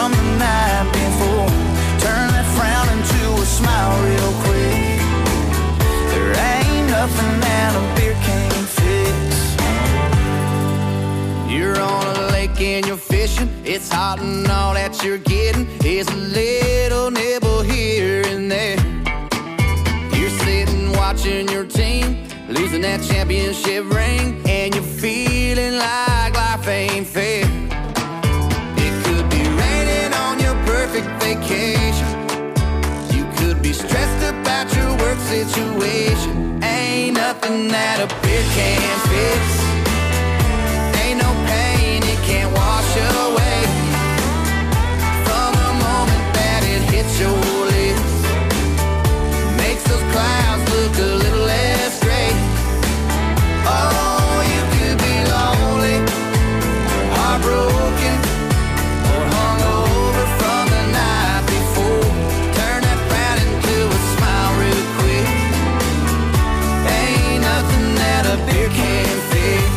from the night before. Turn that frown into a smile real quick. There ain't nothing that a beer can't fix. You're on a lake and you're fishing. It's hot and all that you're getting is a little nibble here and there. You're sitting watching your team losing that championship ring, and you're feeling like life ain't fair. It could be raining on your perfect vacation. You could be stressed about your work situation. Ain't nothing that a beer can't fix. Ain't no pain it can't wash away. From the moment that it hits your lips, makes those clouds look a little less gray. Oh, you could be lonely, heartbroken, or hungover from the night before. Turn that frown into a smile real quick. Ain't nothing that a beer can't fix.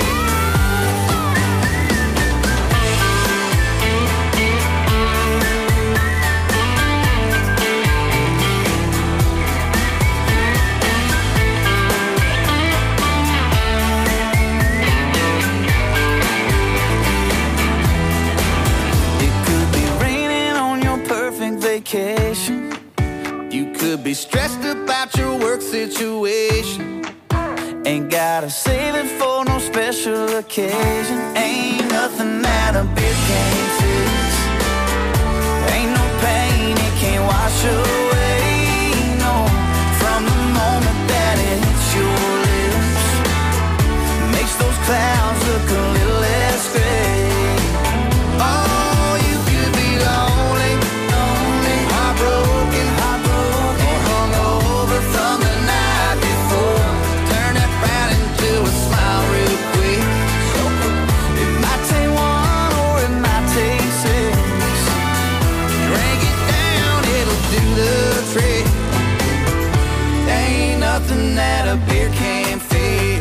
Vacation. You could be stressed about your work situation. Ain't gotta save it for no special occasion. Ain't nothing that a beer can't fix. Ain't no pain it can't wash away. No, from the moment that it hits your lips, makes those clouds look a little less gray. Oh, you could be lonely, broken, or hungover from the night before. Turn that frown into a smile real quick. It might take one or it might take six. Drink it down, it'll do the trick. Ain't nothing that a beer can't fix.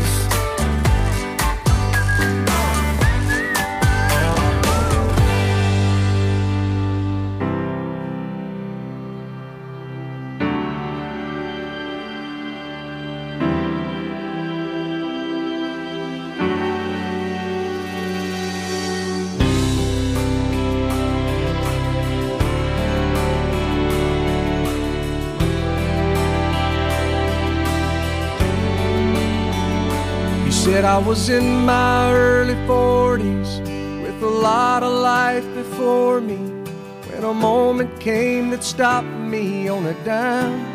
Said I was in my early 40s with a lot of life before me, when a moment came that stopped me on a dime.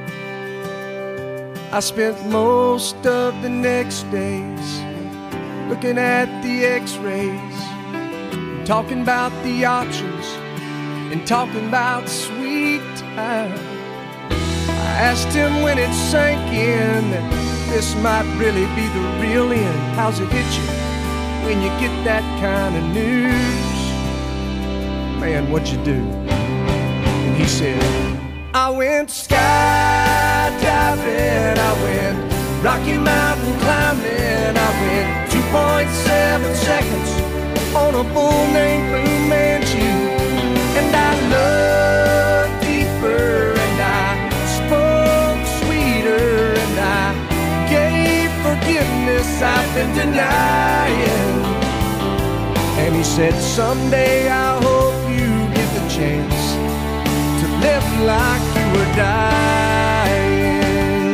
I spent most of the next days looking at the x-rays, talking about the options and talking about sweet time. I asked him when it sank in that this might really be the real end. How's it hit you when you get that kind of news? Man, what'd you do? And he said, I went skydiving, I went Rocky Mountain climbing, I went 2.7 seconds on a bull named Blue Manchu. And I loved deeper, and I spoke sweeter, and I gave forgiveness I've been denying. And he said, someday I hope you get the chance to live like you were dying.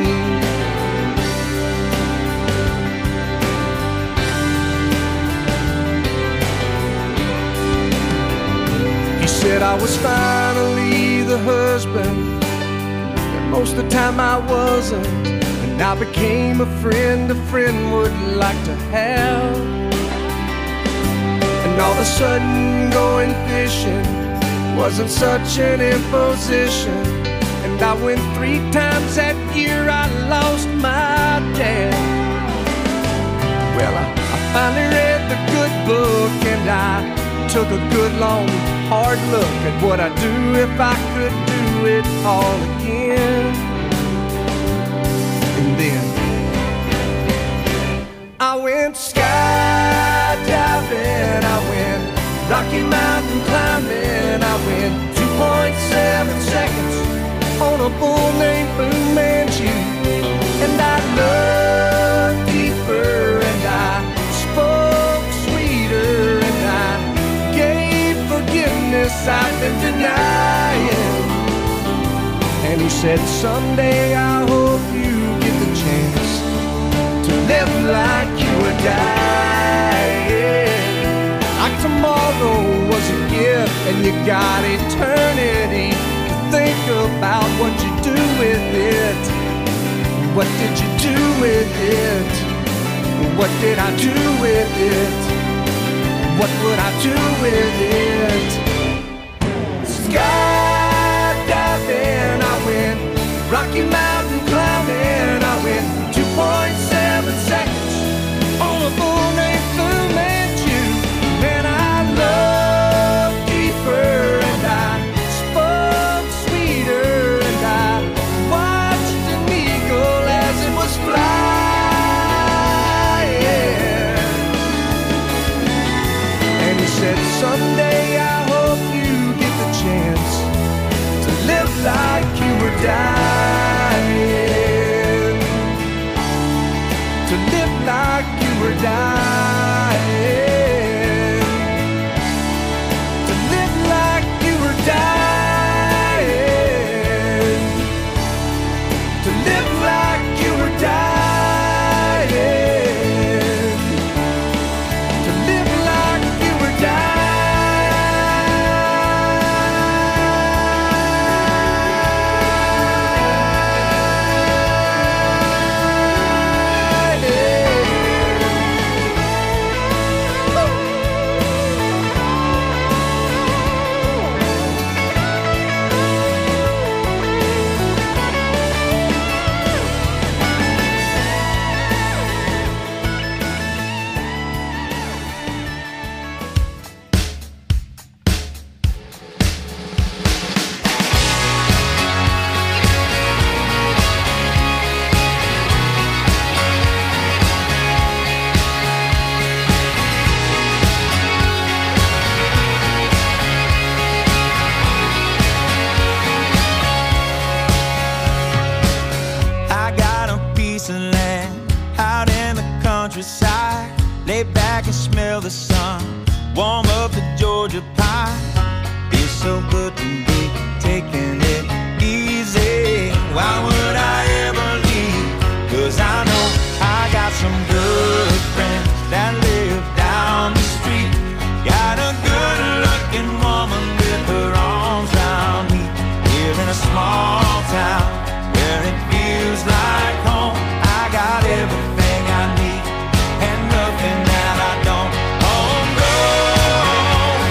He said I was finally the husband that most of the time I wasn't. I became a friend would like to have. And all of a sudden going fishing wasn't such an imposition. And I went 3 times that year, I lost my dad. Well, I finally read the good book, and I took a good long hard look at what I'd do if I could do it all again. And then I went skydiving, I went Rocky Mountain climbing. I went 2.7 seconds on a bull named Fu Manchu. And I looked deeper and I spoke sweeter and I gave forgiveness I've been denying. And he said, someday I hope you get the chance to live like you were dying. Like tomorrow was a gift and you got eternity to think about what you do with it. What did you do with it? What did I do with it? What would I do with it? Skydiving, I went Rocky Mountain climbing. I went 2.7 seconds on a bull named Fu Manchu. And I loved deeper and I spoke sweeter and I watched an eagle as it was flying. And he said, someday I hope you get the chance to live like you were dying. To live like you were dying. To live like you were dying. To live like you were dying. To live like you were dying. I got a piece of land out in the countryside. Lay back and smell the sun, warm up the Georgia pie. Feels so good to be taking it easy. Why would I ever leave? 'Cause I know I got some good friends that live down the street. Got a good looking woman with her arms around me. Here in a small town where it feels like home. I got everything I need and nothing that I don't. Homegrown,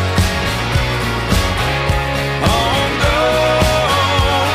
homegrown.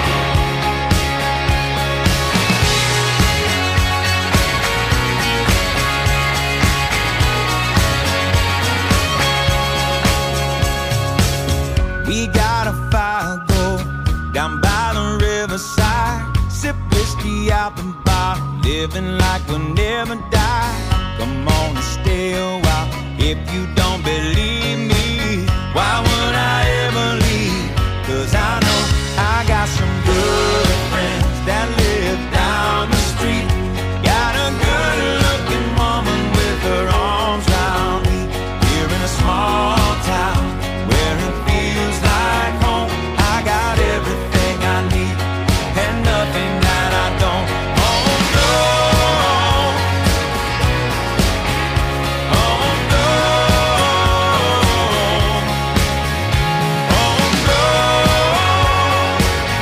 We got a fire go down by the riverside. Sip whiskey out the bar, living like we'll never die. Come on and stay a while if you don't believe me. Why would I ever leave? 'Cause I know I got some good friends that live down the street. Got a good looking woman with her arms round me. Here in a small town where it feels like home. I got everything I need and nothing that I don't. Homegrown, homegrown, homegrown,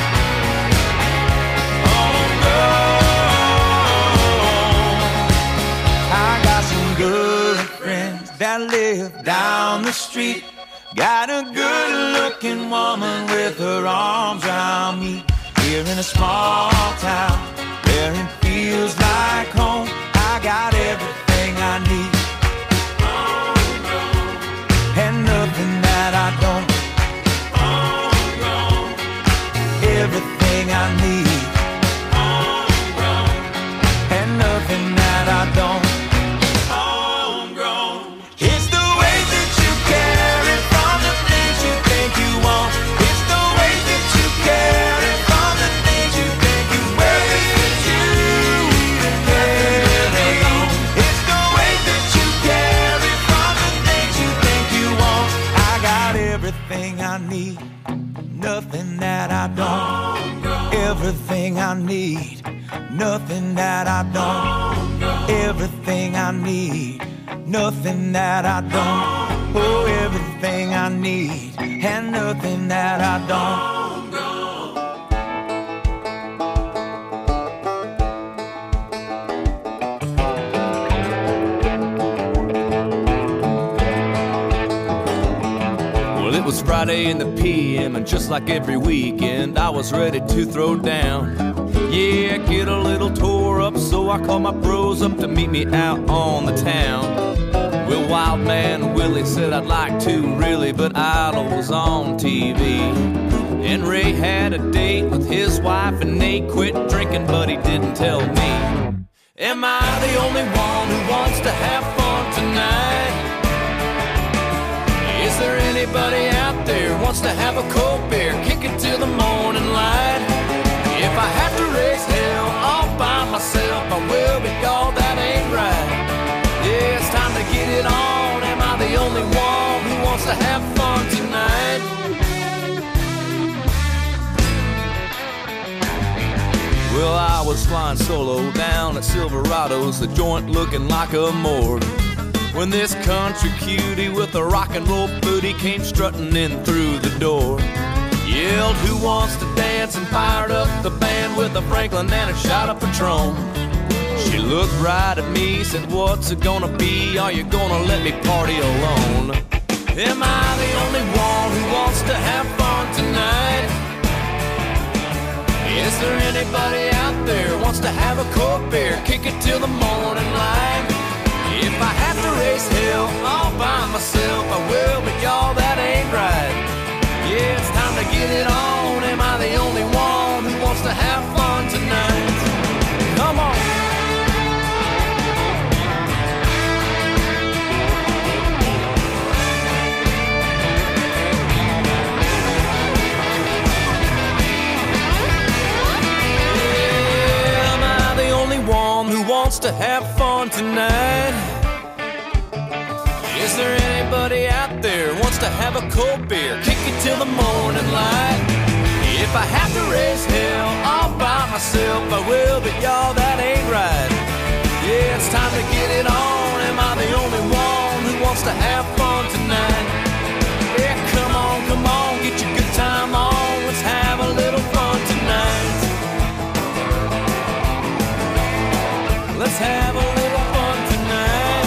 homegrown. I got some good friends that live down the street. Got a good looking woman with her arms around me. Here in a small town where it feels like home. I got everything I need and nothing that I don't. Everything I need and nothing that I don't. It's the way that you care everything I need, nothing that I don't. Everything I need, nothing that I don't. Everything I need, nothing that I don't. Oh, everything I need, and nothing that I don't. It was Friday in the PM, and just like every weekend, I was ready to throw down. Yeah, get a little tore up, so I called my bros up to meet me out on the town. Well, Wild Man Willie said I'd like to really, but Idol was on TV. And Ray had a date with his wife, and Nate quit drinking, but he didn't tell me. Am I the only one who wants to have fun tonight? Is there anybody out there who wants to have a cold beer, kick it till the morning light? If I have to raise hell all by myself, I will, but y'all, that ain't right. Yeah, it's time to get it on. Am I the only one who wants to have fun tonight? Well, I was flying solo down at Silverado's, the joint looking like a morgue, when this country cutie with a rock and roll booty came strutting in through the door. Yelled, who wants to dance, and fired up the band with a Franklin and a shot of Patron. She looked right at me, said, what's it gonna be? Are you gonna let me party alone? Am I the only one who wants to have fun tonight? Is there anybody out there who wants to have a cold beer, kick it till the morning light? If I have to raise hell all by myself, I will, but y'all, that ain't right. Yeah, it's time to get it on. Am I the only one who wants to have fun tonight? Come on. Yeah, am I the only one who wants to have fun tonight? Is there anybody out there who wants to have a cold beer, kick it till the morning light? If I have to raise hell all by myself, I will, but y'all, that ain't right. Yeah, it's time to get it on. Am I the only one who wants to have fun tonight? Yeah, come on, get your good time on. Let's have a little fun tonight. Let's have a little fun tonight.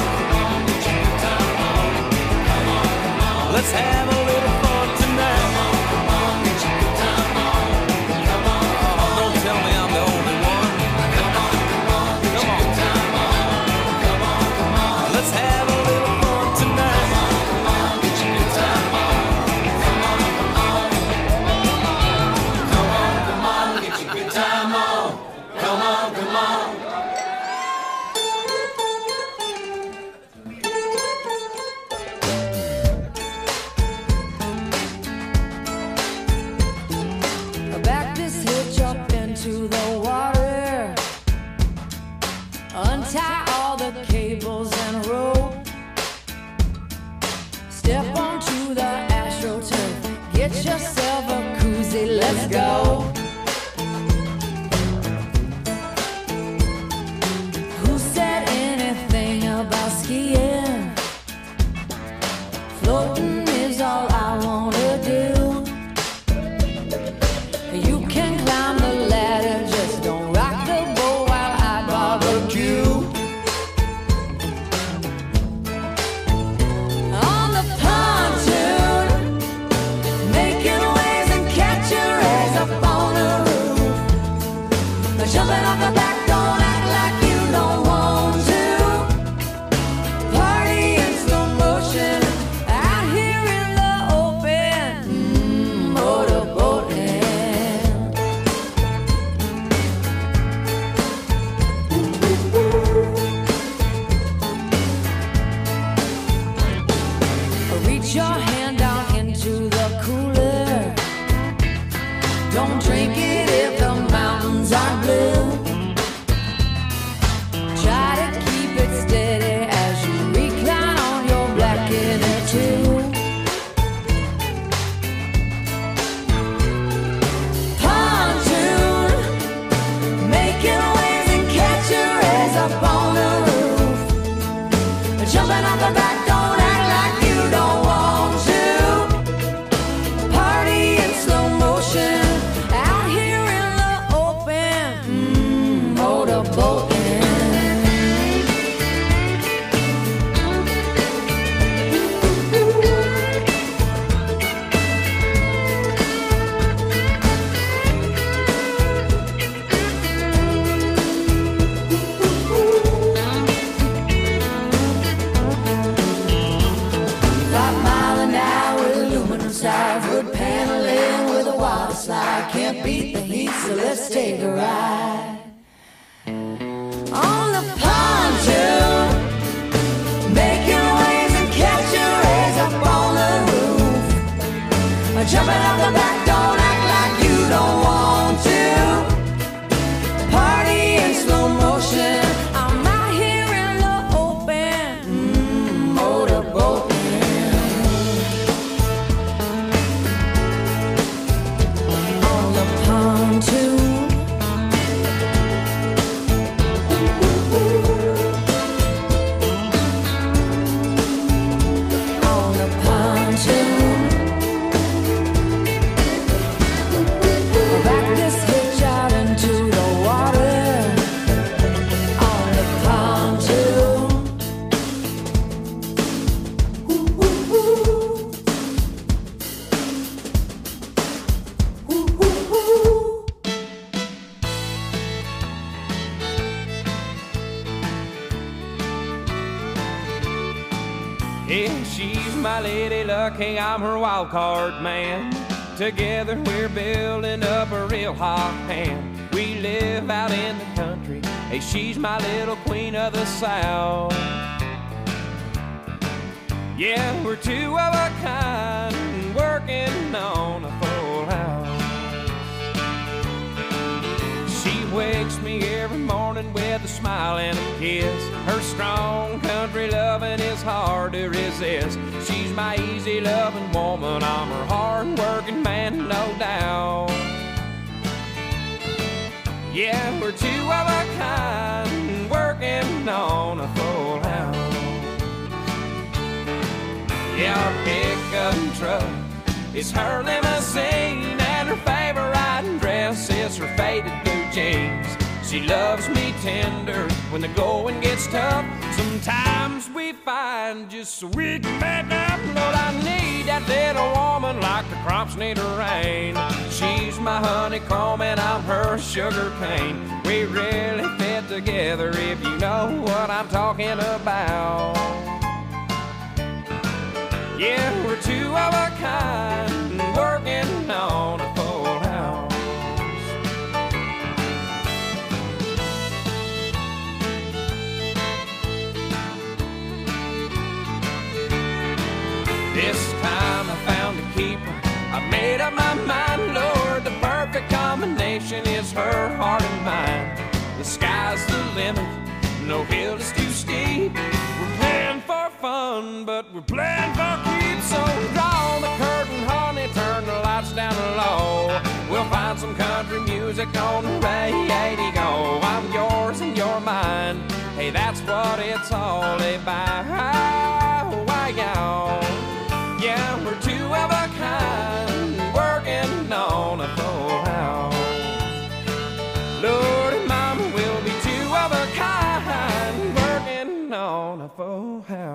Let's have a little fun tonight. Come on, get your good time on. Come on, don't tell me I'm the only one. Come on, get your good time on. Come on, let's have a little fun tonight. Come on, get your good can't beat the heat, so let's take a ride on the pontoon, making waves and catching rays up on the roof, jumping out the back, don't act like you don't want to, party in slow motion. I'm out here in the open, motorboating on the pontoon. Yeah, she's my lady luck, hey, I'm her wild card man. Together we're building up a real hot hand. We live out in the country, hey, she's my little queen of the South. Yeah, we're two of a kind, working on a full house. She wakes me every morning with a smile and a kiss. Her strong country loving is hard to resist. She's my easy loving woman, I'm her hard working man, no doubt. Yeah, we're two of a kind, working on a full house. Yeah, our pickup truck is her limousine, and her favorite dress is her faded blue jeans. She loves me tender when the going gets tough. Sometimes we find just so we can back up. Lord, I need that little woman like the crops need a rain. She's my honeycomb and I'm her sugar cane. We really fit together if you know what I'm talking about. Yeah, we're two of a kind, working on a full house. This time I found a keeper, I made up my mind, Lord, the perfect combination is her heart and mine. The sky's the limit, no hill is too steep. We're playing for fun, but we're playing for keeps. So draw the curtain, honey, turn the lights down low. We'll find some country music on the radio. I'm yours and you're mine, hey, that's what it's all about. Why, y'all? Yeah, we're two of a kind, working on a full house. Lord and Mama, we'll be two of a kind, working on a full house.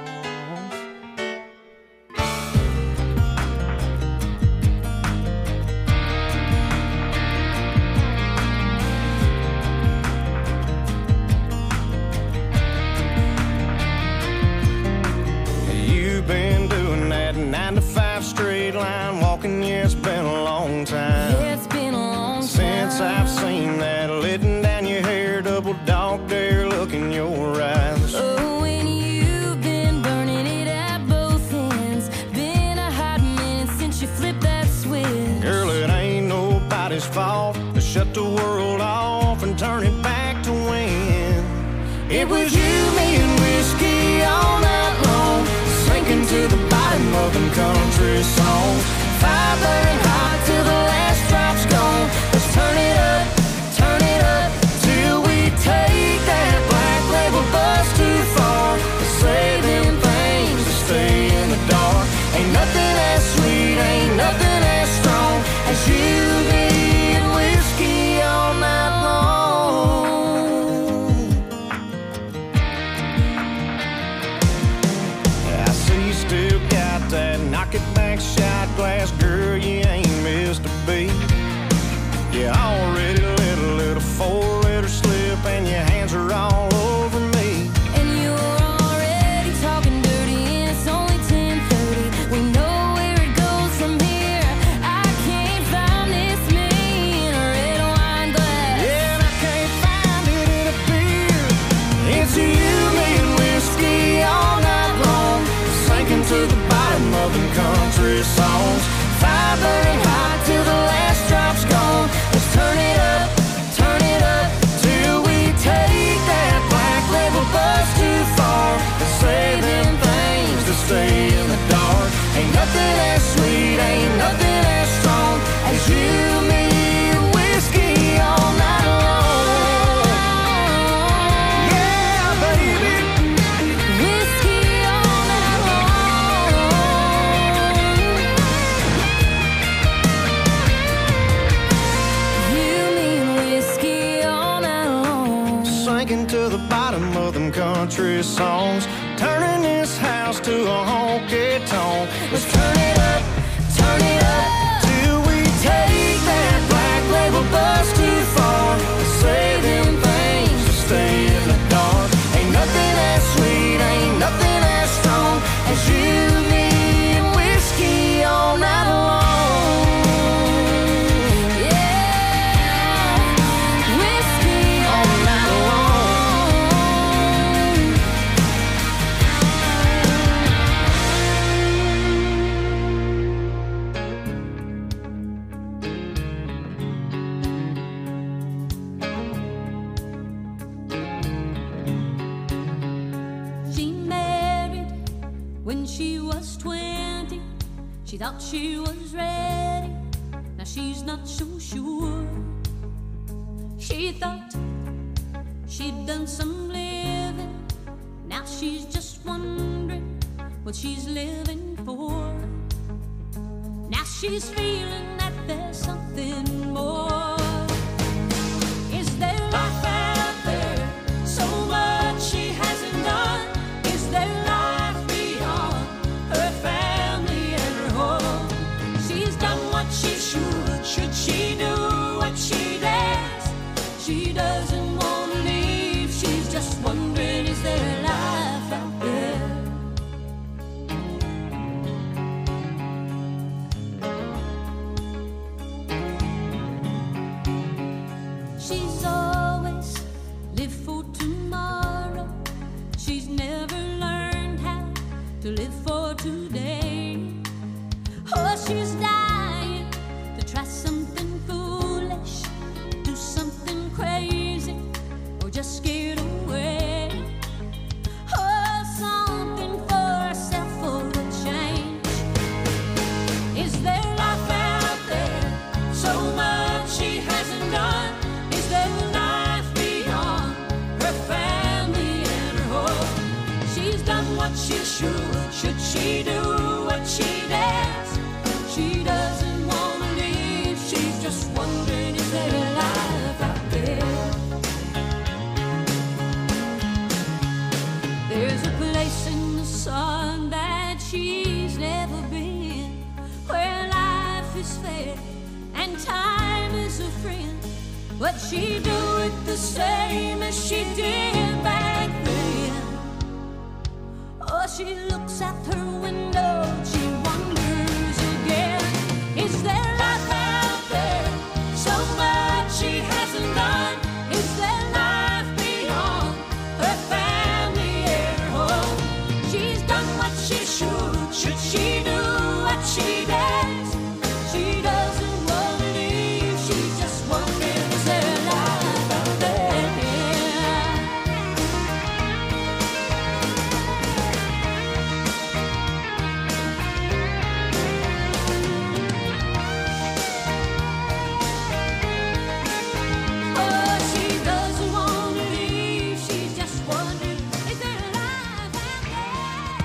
You've been doing that 9 to 5 straight line walking, yeah, it's been a long time. Yeah, it's been a long time since I've seen that letting down your hair, double dog dare look in your eyes. Oh, and you've been burning it at both ends. Been a hot minute since you flipped that switch. Girl, it ain't nobody's fault to shut the world off and turn it back to when it was you, me, and whiskey all night long, sinking to the bottom of them country songs. Fire burning hot till the last drop's gone. Let's turn it up till we take that black label bus too far. Let's say them things to stay in the dark. Ain't nothing as sweet, ain't nothing as strong as you, me, and whiskey all night long. I see you still got that knock it back shit country songs, turning this house to a honky-tonk. Let's turn it up till we take that black label bus too far. Saving things to stay in the dark. Ain't nothing as sweet, ain't nothing as strong as you, me, and whiskey all night long. She thought she was ready, now she's not so sure. She thought she'd done some living, now she's just wondering what she's living for. Now she's feeling that there's something more. Is there life out there, so much she hasn't done? Is there life beyond her family and her home? She's done what she should she do what she dares? She doesn't want to leave, she's just wondering, is there life out there? She's always lived for tomorrow. She's never learned how to live for today. Oh, she's dying to try something foolish, do something crazy, or just scared away. Oh, something for herself for a change. Is there life out there, so much she hasn't done? Is there life beyond her family and her home? She's done what she should she do what she dares? She doesn't want to leave, she's just wondering, is there life out there? There's a place in the sun that she's never been, where life is fair and time is a friend. But she do it the same as she did back then. Oh, she looks out her window, she wonders again. Is there life out there, so much she hasn't done? Is there life beyond her family and her home? She's done what she should she do what she dares? She doesn't want to leave, she's just wondering, is there life out there? Oh, she doesn't want to leave, she's just wondering, is there life out there?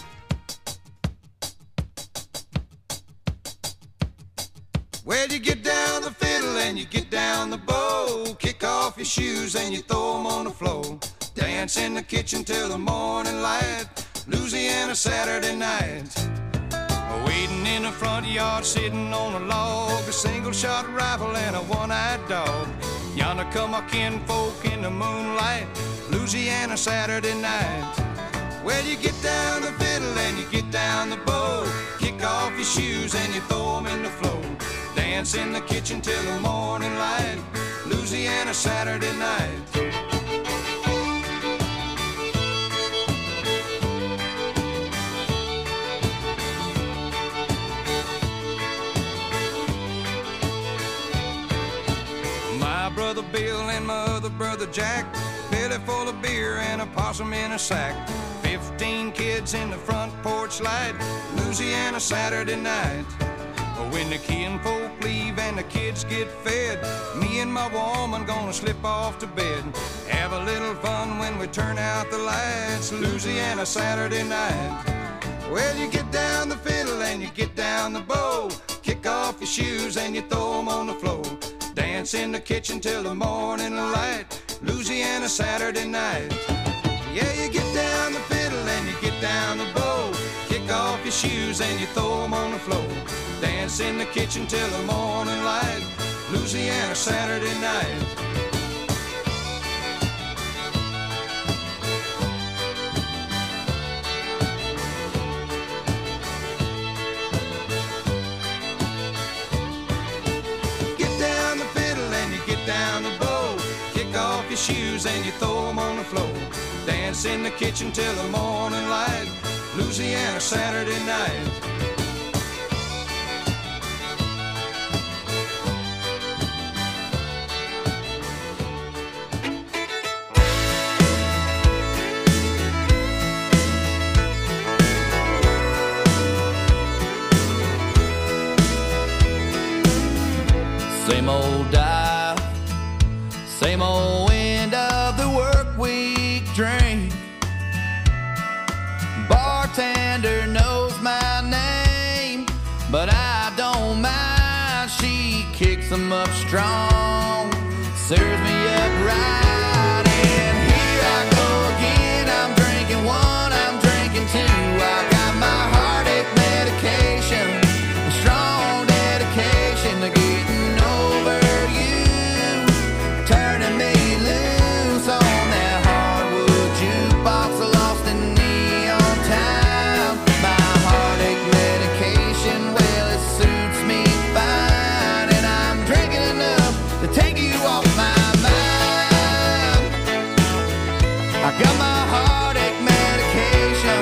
Well, you get down the fiddle and you get down the bow, kick off your shoes and you throw them on the floor, dance in the kitchen till the morning light, Louisiana Saturday night. Waiting in the front yard, sitting on a log, a single-shot rifle and a one-eyed dog. Yonder come our kinfolk in the moonlight, Louisiana Saturday night. Well, you get down the fiddle and you get down the bow, kick off your shoes and you throw them in the floor, dance in the kitchen till the morning light, Louisiana Saturday night. My brother Bill and my other brother Jack, belly full of beer and a possum in a sack, 15 kids in the front porch light, Louisiana Saturday night. When the kinfolk leave and the kids get fed, me and my woman gonna slip off to bed, have a little fun when we turn out the lights, Louisiana Saturday night. Well, you get down the fiddle and you get down the bow, kick off your shoes and you throw them on the floor, dance in the kitchen till the morning light, Louisiana Saturday night. Yeah, you get down the fiddle and you get down the bow. Kick off your shoes and you throw them on the floor. Dance in the kitchen till the morning light. Louisiana Saturday night. Get down the fiddle and you get down the bow. Kick off your shoes and you throw them on the floor. Dance in the kitchen till the morning light. Louisiana Saturday night. Same old dive, same old end of the work week drink. Bartender knows my name, but I don't mind. She kicks 'em up strong, serves me up right. And here I go again. I'm drinking one, I'm drinking two. I got my heartache medication, a strong dedication to getting over you, turning me loose on that hardwood jukebox, lost in neon town. My heartache medication, well, it suits me fine, and I'm drinking enough to take you off my mind. I got my heartache medication.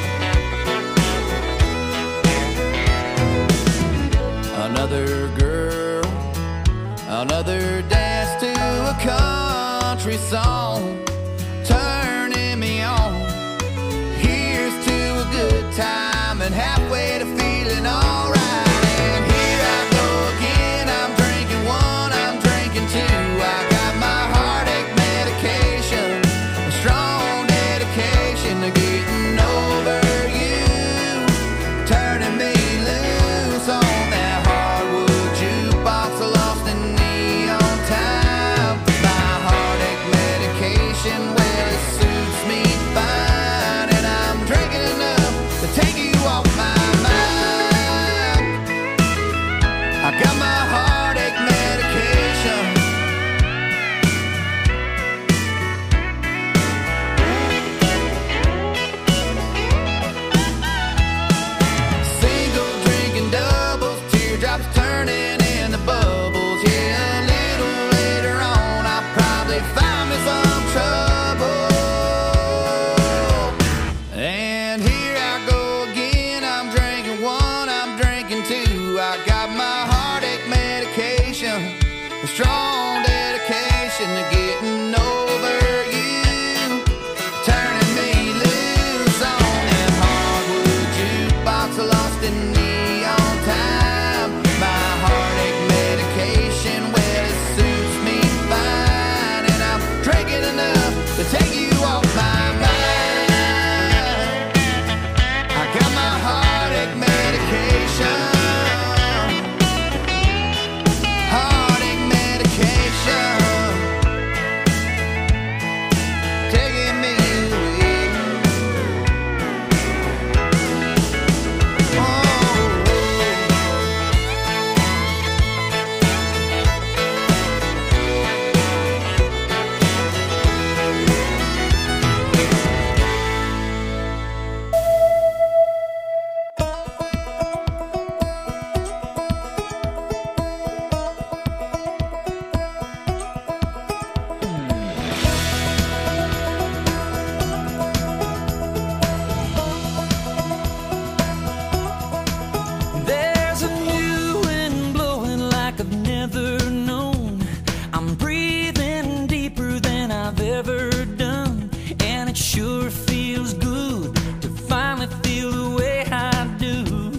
Another girl, another dance to a country song, turning me on. Here's to a good time and halfway to feeling alright. And here I go again. I'm drinking one, I'm drinking two. I got my heartache medication, a strong dedication to getting over you, turning me loose on that hardwood jukebox, lost in neon town. My heartache medication, well, it suits me fine, and I'm drinking enough to take you off my mind. I got my heartache medication. Single drinking doubles, teardrops turning into bubbles. Yeah, a little later on, I'll probably find me some trouble. And here I go again. I'm drinking one, I'm drinking two. I got my heartache medication, a strong dedication to getting over you, turning me loose on that hardwood jukebox, lost in neon time. My heartache medication, well, it suits me fine, and I'm drinking enough to take you off my mind. I got my heartache medication, heartache medication, taking me away. Oh. There's a new wind blowing like I've never known. I'm breathing deeper than I've ever done, and it sure feels good to finally feel the way I do.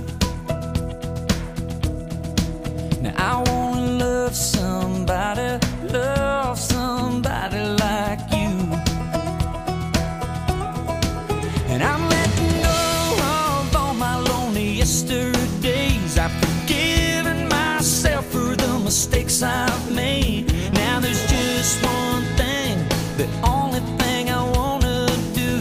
Now I wanna love somebody like you. And I'm letting go of all my lonely yesterdays. I've forgiven myself for the mistakes I've made. Now there's just one thing, the only thing I wanna do.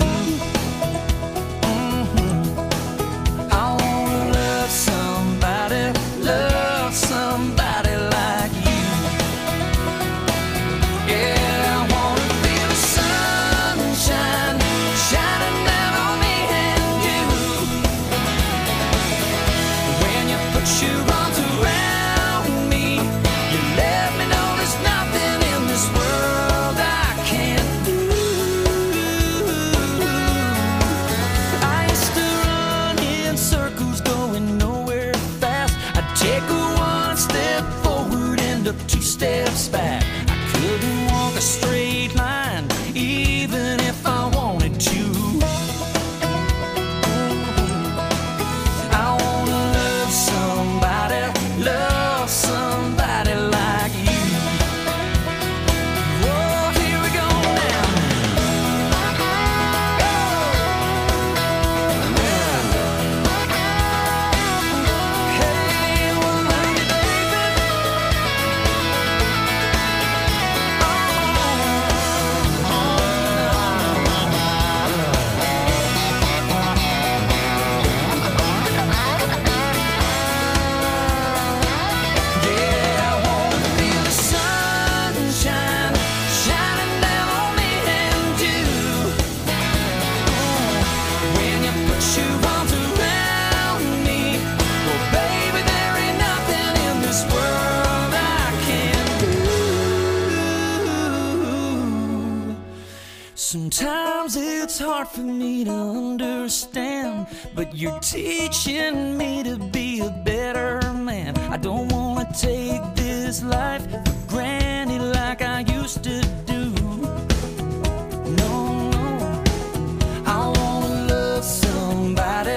Sometimes it's hard for me to understand, but you're teaching me to be a better man. I don't wanna take this life for granted like I used to do. No, I wanna love somebody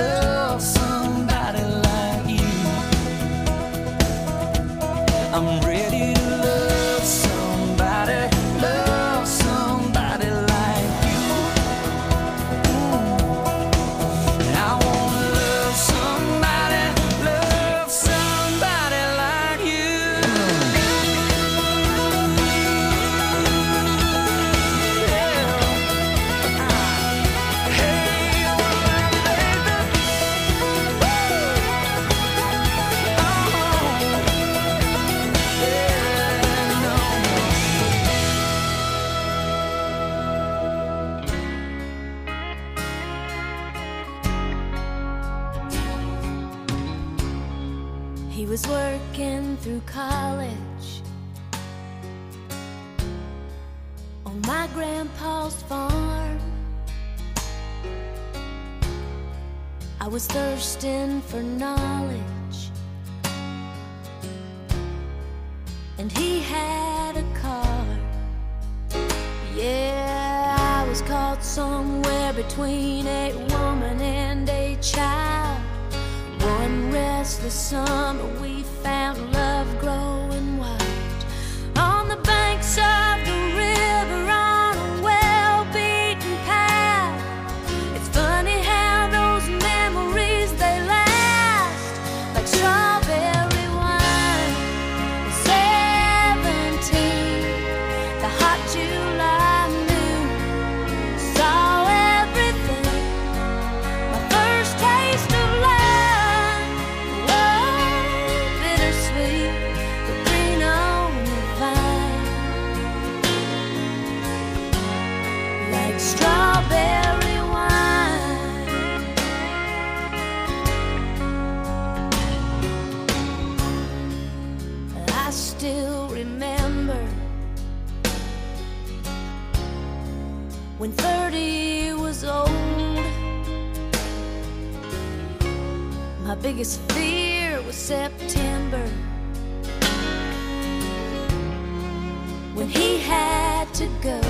like you. I'm ready to love somebody like you. And I wanna love somebody like you. He was working through college on my grandpa's farm. I was thirsting for knowledge, and he had a car. Yeah, I was caught somewhere between a woman and a child. One restless summer we found love growing wild on the banks of the river on a well-beaten path. It's funny how those memories, they last like strawberry wine. 17, the hot July noon, saw everything. My first taste of love, bittersweet, but green on the vine, like strawberry wine. I still remember when 30 was old. My biggest fear was September, when he had to go.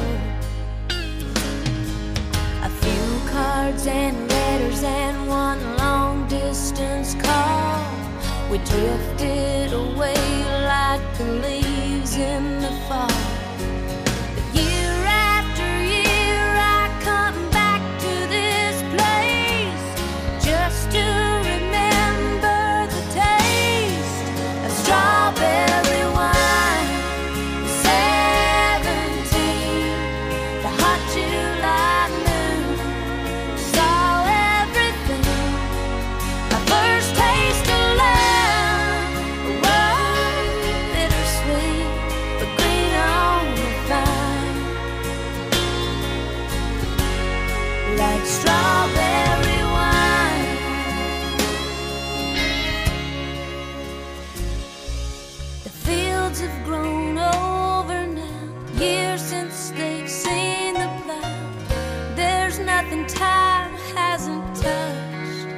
A few cards and letters and one long distance call. We drifted away like the leaves in the fall. But year after year I come back to this place just to remember the taste of strawberry wine. 17, the hot July noon, saw everything. My first taste of love, bittersweet, but green on the vine, like strawberry wine. The fields have grown over now, years since they've seen the plow. There's nothing time hasn't touched.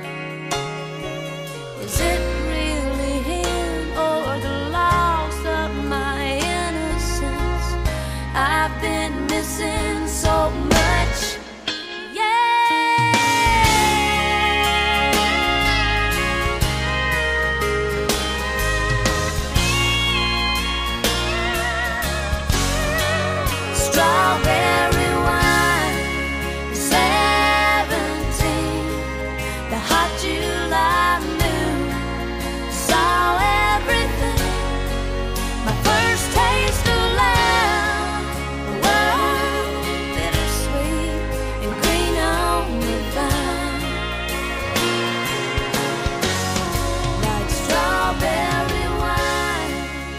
Is it really him or the loss of my innocence? I've been missing so much. Strawberry wine, 17, the hot July noon, saw everything. My first taste of love, bittersweet and green on the vine, like strawberry wine,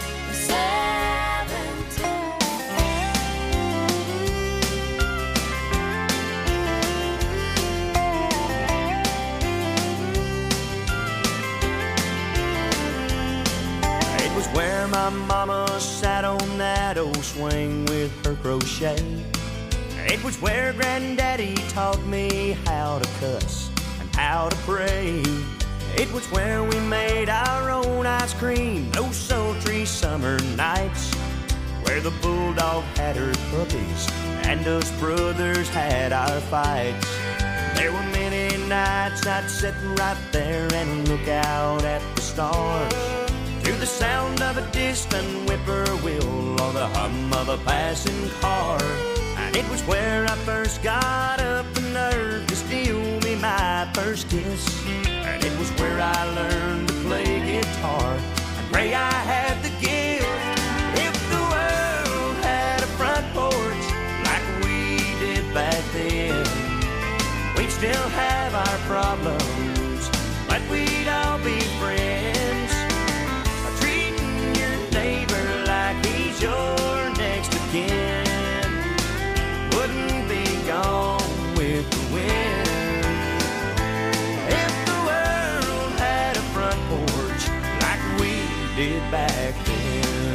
17. It was where my mama sat on that old swing with her crochet, It was where Granddaddy taught me how to cuss and how to pray. It was where we made our own ice cream those sultry summer nights, where the bulldog had her puppies and us brothers had our fights. There were many nights I'd sit right there and look out at the stars, to the sound of a distant whippoorwill or the hum of a passing car. And it was where I first got up the nerve to steal me my first kiss. And it was where I learned to play guitar and pray I had the gift. If the world had a front porch like we did back then, we'd still have our problems, but we'd all be friends. Treating your neighbor like he's your next of kin wouldn't be gone with the wind. If the world had a front porch like we did back then.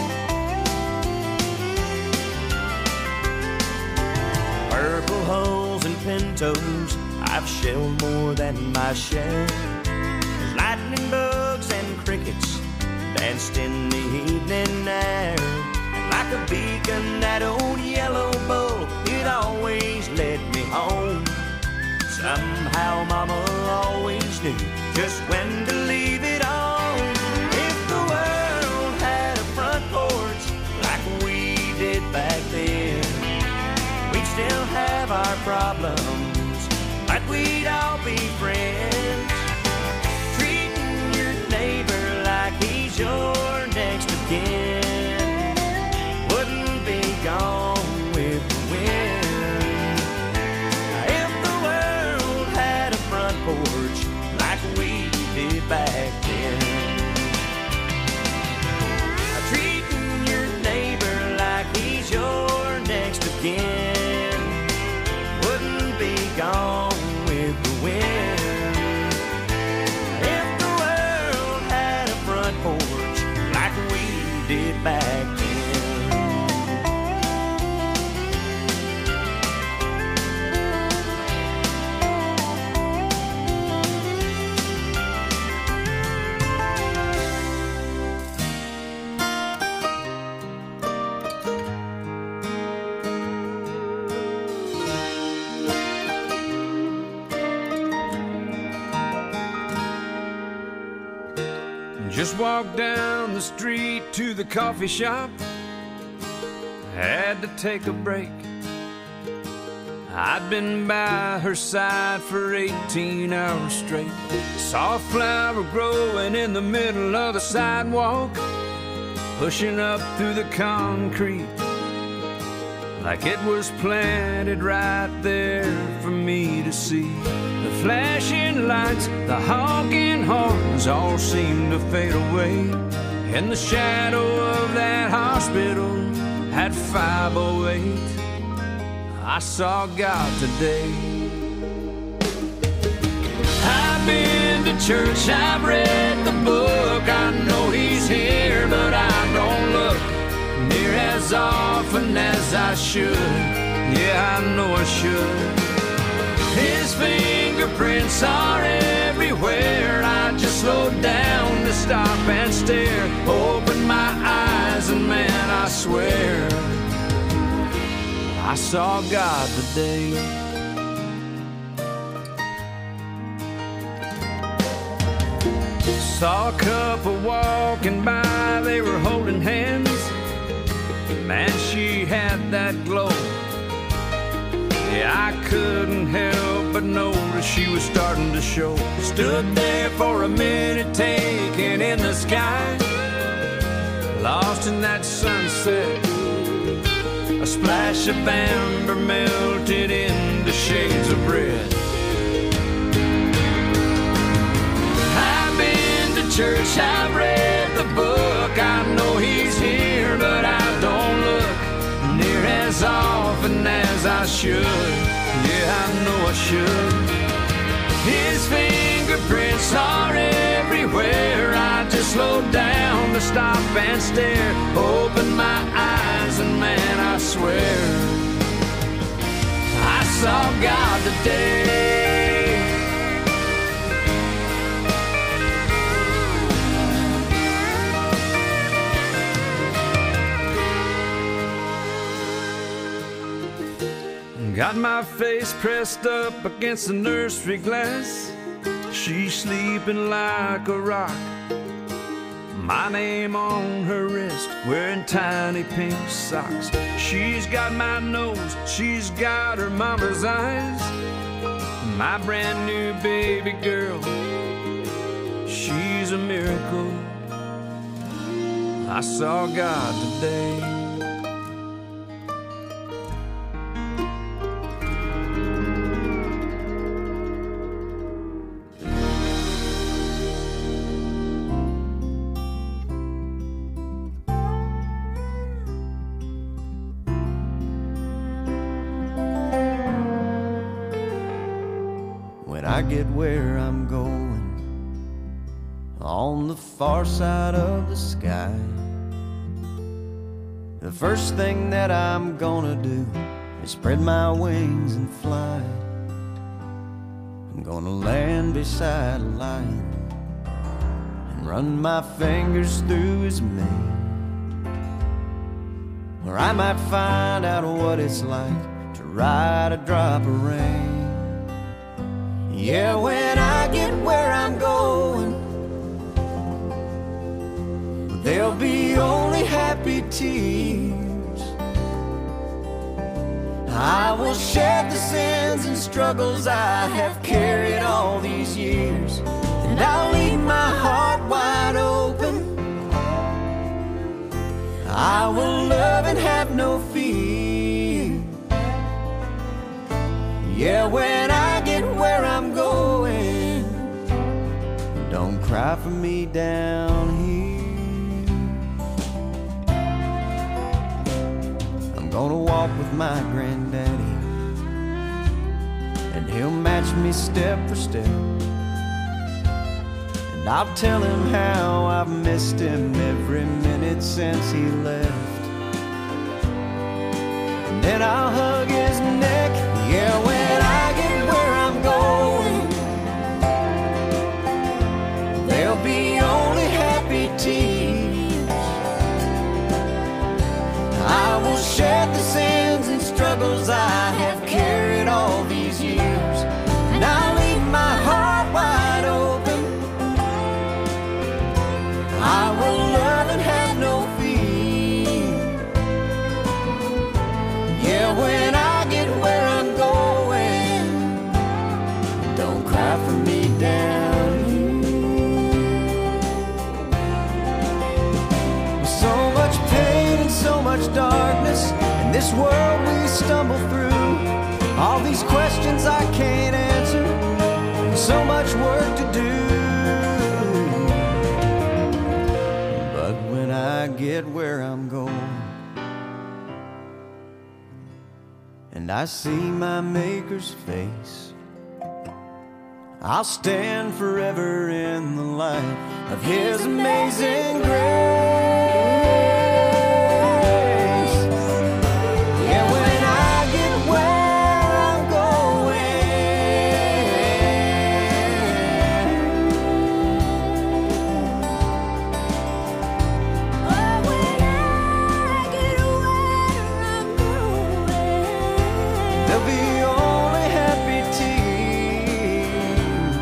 Purple hulls and pintos, I've shelled more than my share. Lightning bugs and crickets danced in the evening air. And like a beacon, that old yellow bull, it always led me home. Somehow Mama always knew just when to leave it on. If the world had a front porch like we did back then, we'd still have our problems, but we'd all be friends. Treating your neighbor like he's your next of kin wouldn't be gone with the wind. If the world had a front porch like we did back then, treating your neighbor like he's your next of kin wouldn't be gone with the wind. If the world had a front porch like we did back then. Just walked down the street to the coffee shop. Had to take a break. I'd been by her side for 18 hours straight. Saw a flower growing in the middle of the sidewalk, pushing up through the concrete like it was planted right there for me to see. The flashing lights, the honking horns all seemed to fade away. In the shadow of that hospital at 508, I saw God today. I've been to church, I've read the book, I know he's here, but I don't look near as often as I should. Yeah, I know I should. His fingerprints are everywhere. I just slowed down to stop and stare. Open my eyes and man, I swear I saw God today. Saw a couple walking by, they were holding hands. Man, she had that glow. Yeah, I couldn't help but notice she was starting to show. Stood there for a minute, taking in the sky, lost in that sunset. A splash of amber melted into shades of red. I've been to church, I've read the book, I know he's here, but I don't look near as often as I should. Yeah, I know I should. His fingerprints are everywhere. I just slowed down to stop and stare. Open my eyes and man, I swear saw God today. Got my face pressed up against the nursery glass. She's sleeping like a rock. My name on her wrist, wearing tiny pink socks. She's got my nose, she's got her mama's eyes. My brand new baby girl, she's a miracle. I saw God today. I get where I'm going on the far side of the sky, the first thing that I'm gonna do is spread my wings and fly. I'm gonna land beside a lion and run my fingers through his mane, or I might find out what it's like to ride a drop of rain. Yeah, when I get where I'm going, there'll be only happy tears. I will shed the sins and struggles I have carried all these years, and I'll leave my heart wide open. I will love and have no fear. Yeah, when I get where I'm going, don't cry for me down here. I'm gonna walk with my granddaddy, and he'll match me step for step, and I'll tell him how I've missed him every minute since he left. And then I'll hug his neck. Yeah, when I get where I'm going, there'll be only happy tears. I will shed the sins and struggles I have carried all these years, and I'll leave my heart wide open. I will love and have no fear. Yeah, when I get where I'm going, don't cry for me down here. With so much pain and so much darkness in this world we stumble through, all these questions I can't answer, and so much work to do. But when I get where I'm going, and I see my Maker's face, I'll stand forever in the light of His amazing grace. Yeah, when I get where I'm there'll be only happy tears.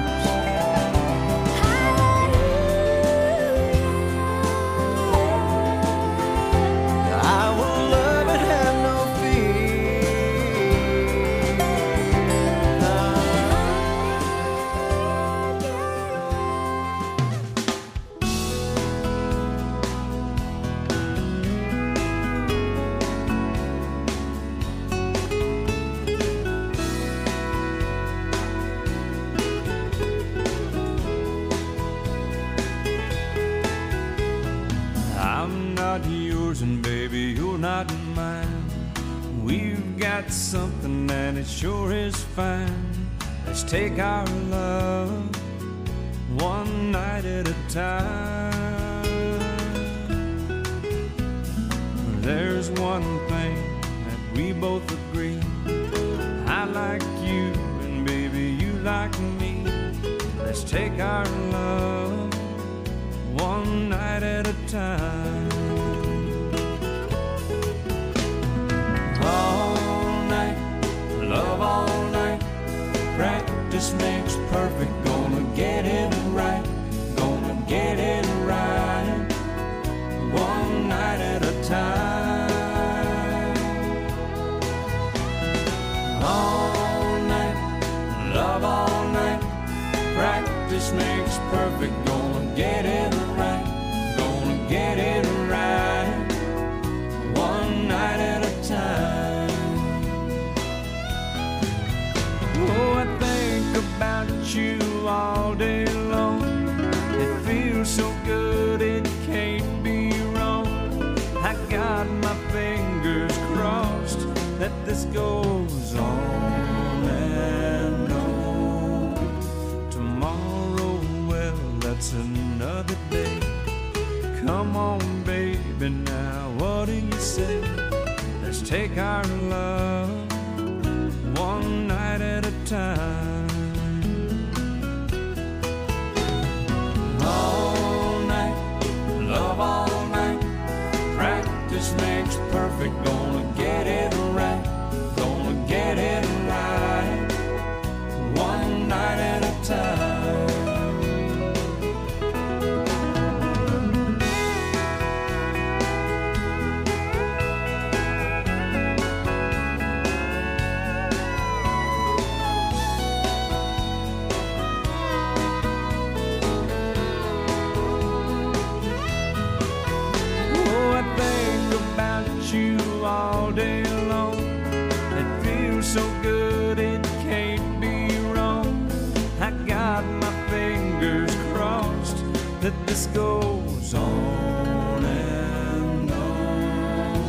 I will love and have no I'm not yours and baby, you're not mine. We've got something and it sure is fine. Let's take our love one night at a time. There's one thing that we both agree, I'd like take our love one night at a time. All night, love all night. Practice makes perfect. Gonna get it right. Gonna get it right. One night at a time. All night, love all night. Practice makes perfect. Gonna get it right. Gonna get it right. One night at a time. Oh, I think about you all day long. It feels so good, it can't be wrong. I got my fingers crossed that this goes on and on. Tomorrow, well, that's another day. Come on, baby, now what do you say? Let's take our love one night at a time. All night, love all night. Practice makes perfect. Gonna get it right. Gonna get it right. One night at a time. All day long, it feels so good, it can't be wrong. I got my fingers crossed that this goes on and on.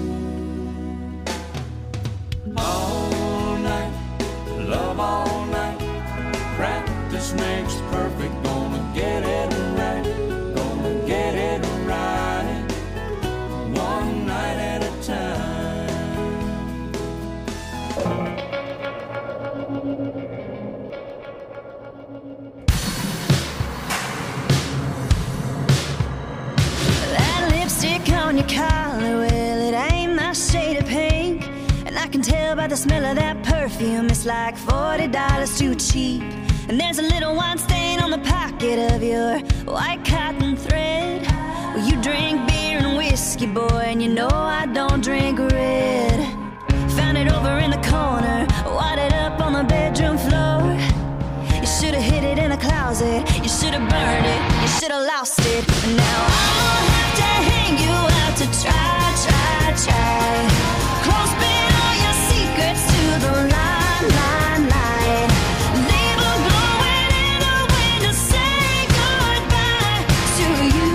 All night, love all night. Practice makes perfect. Gonna get it right. Gonna get it right. One night at a time. That lipstick on your collar, well, it ain't my shade of pink. And I can tell by the smell of that perfume, it's like $40 too cheap. And there's a little white stain on the pocket of your white cotton thread. Well, you drink beer and whiskey, boy, and you know I don't drink red. Found it over in the corner, wadded up on the bedroom floor. You should've hid it in a closet, you should've burned it, you should've lost it. And now I'll have to hang you out to try. Close spin all your secrets to the line. Leave a glowing in the wind to say goodbye to you.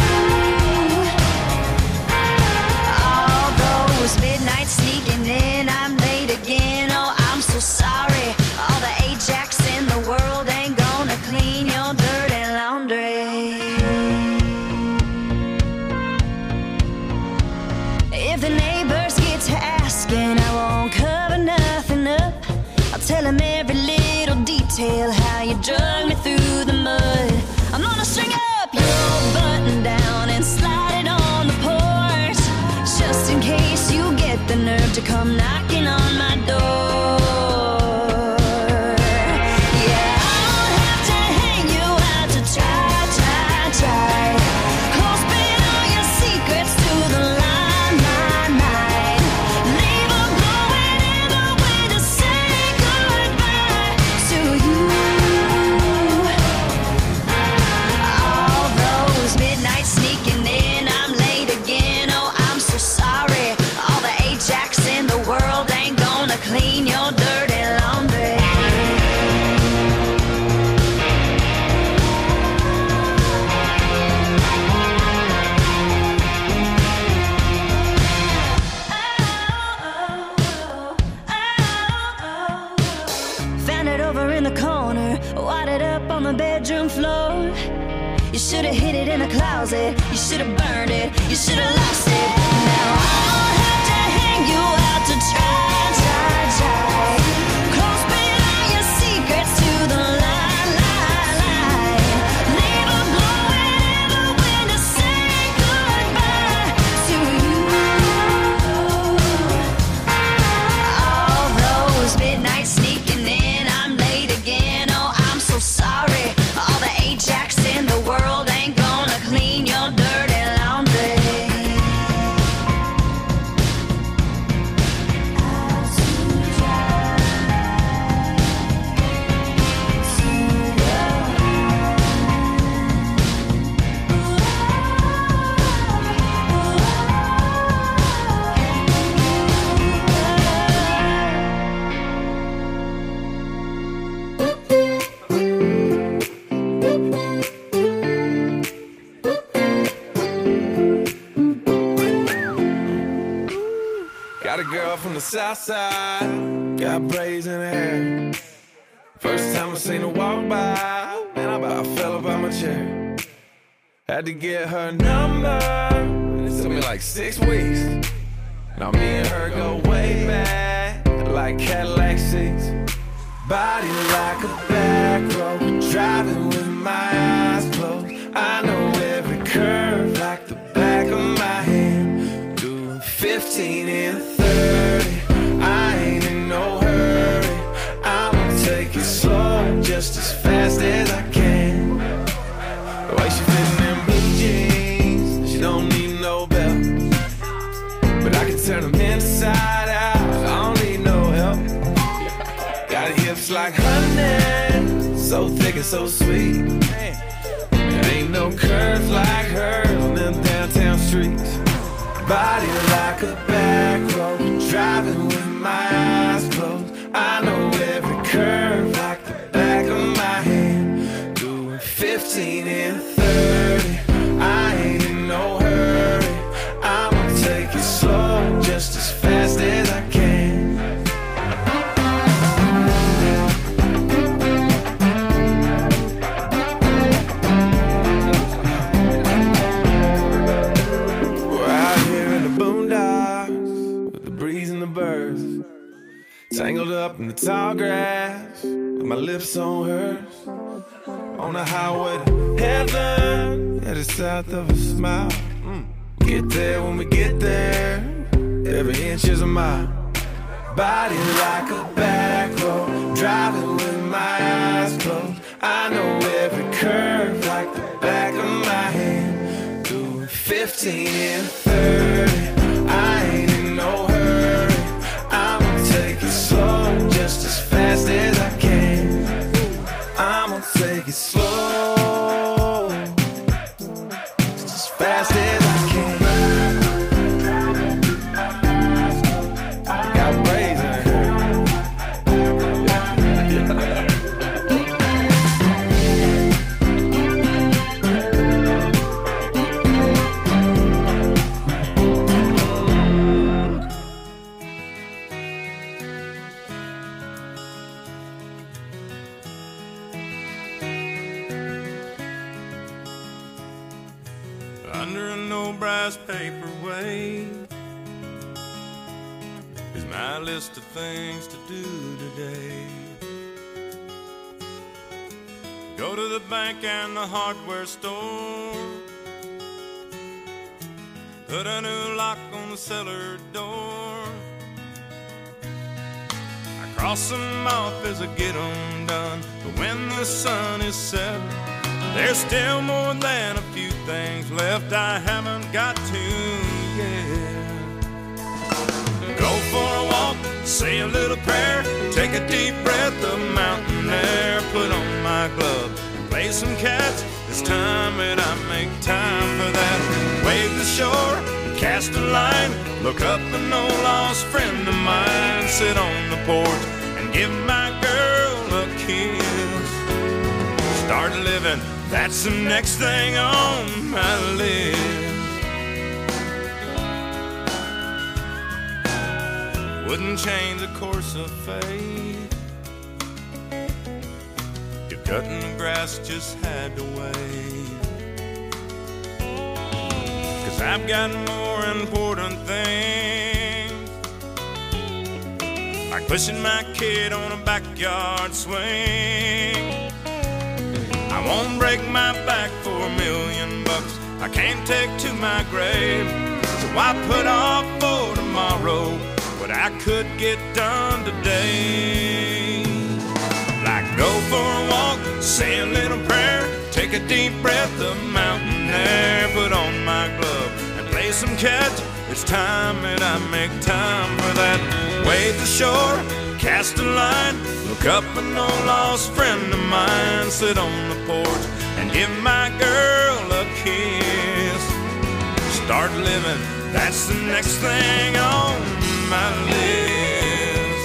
All those midnights sneaking in, I'm late again. Oh, I'm so sorry. All the Ajax in the world ain't gonna clean your dirty laundry. If the neighbors get to asking, I won't cover nothing up. I'll tell them every little detail, how you drug me through the mud. I'm gonna string up your button down and slide it on the porch, just in case you get the nerve to come knocking on my door. Yeah, I'll have to hang you out to try. Close spin all your secrets to the line. Leave a glowing in the wind to say goodbye to you. All those midnights sneaking in, I'm late again. Oh, I'm so sorry. All the Ajax in the world ain't gonna clean your dirty laundry. Found it over in the corner, wadded up on the bedroom floor. You should've hid it in a closet, you should've burned it, you should've lost it. Now I'll have to hang you out to try. Close spin all your secrets to the line. girl from the south side, got braids in her hair. First time I seen her walk by, man, I about fell up out my chair. Had to get her number, it took me like 6 weeks. Now me and her go way back, like Cadillac seats. Body like a back road, driving with my eyes closed. I know every curve like the back of my hand. Doing 15 and 30, I ain't in no hurry. I'ma take it slow, just as fast as I can. The way she fit in them blue jeans, she don't need no belt. But I can turn them inside out, I don't need no help. Got hips like honey, so thick and so sweet. There ain't no curves like hers on them downtown streets. Body like a back road, driving with my eyes closed. I know every curve like the back of my hand. Doing 15 and 30, I ain't in no hurry. I'ma take it slow, just as fast as I can. Tangled up in the tall grass, with my lips on hers. On the highway to heaven, headed south of a smile. Get there when we get there, every inch is a mile. Body like a back road, driving with my eyes closed. I know every curve like the back of my hand. Doing 15 and 30, I ain't in no hurry. I'ma take it slow, just as fast as I can. I'ma take it slow, just as fast as I can. Got braids in her hair. Under a no brass paperweight is my list of things to do today. Go to the bank and the hardware store, put a new lock on the cellar door. I cross them off as I get them done, but when the sun is set, there's still more than a few things left I haven't got to yet. Go for a walk, say a little prayer, take a deep breath of mountain air, put on my glove and play some catch. It's time that I make time for that. Wave the shore, cast a line, look up an old lost friend of mine, sit on the porch and give my girl a kiss. Start living, that's the next thing on my list. Wouldn't change the course of fate if cutting the grass just had to wait. 'Cause I've got more important things, like pushing my kid on a backyard swing. I won't break my back for $1 million. I can't take to my grave, so I put off for tomorrow what I could get done today. Like go for a walk, say a little prayer, take a deep breath of mountain air, put on my glove and play some catch. It's time that I make time for that. Wave the shore, cast a line, look up an old lost friend of mine, sit on the porch and give my girl a kiss. Start living, that's the next thing on my list.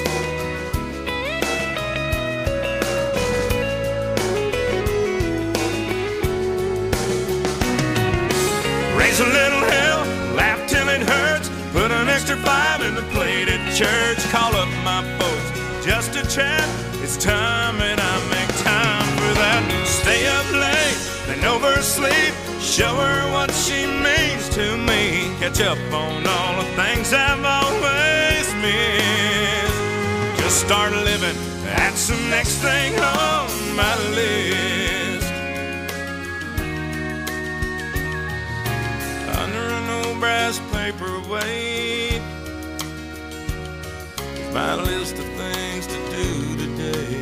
Raise a little hell, laugh till it hurts, put an extra 5 in the plate. It church, call up my folks just to chat. It's time and I make time for that. Stay up late and oversleep, show her what she means to me. Catch up on all the things I've always missed. Just start living, that's the next thing on my list. Under an old brass paperweight, my list of things to do today.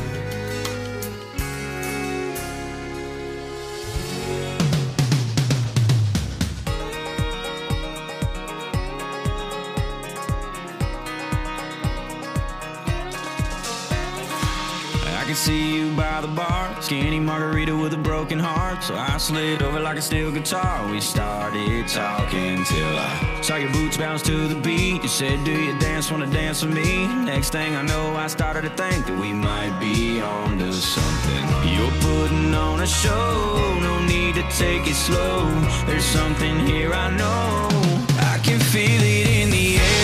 I can see you by the bar, skinny margarita with a broken heart. So I slid over like a steel guitar. We started talking till I saw your boots bounce to the beat. You said, do you wanna dance with me? Next thing I know, I started to think that we might be on to something. You're putting on a show, no need to take it slow. There's something here I know